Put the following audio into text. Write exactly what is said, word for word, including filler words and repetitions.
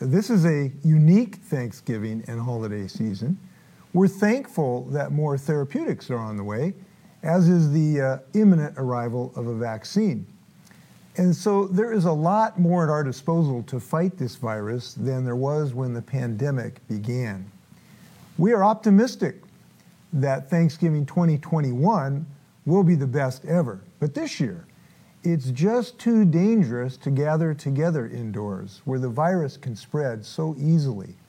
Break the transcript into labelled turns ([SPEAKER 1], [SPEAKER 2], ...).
[SPEAKER 1] This is a unique Thanksgiving and holiday season. We're thankful that more therapeutics are on the way, as is the uh, imminent arrival of a vaccine. And so there is a lot more at our disposal to fight this virus than there was when the pandemic began. We are optimistic that Thanksgiving twenty twenty-one will be the best ever. But this year, it's just too dangerous to gather together indoors where the virus can spread so easily.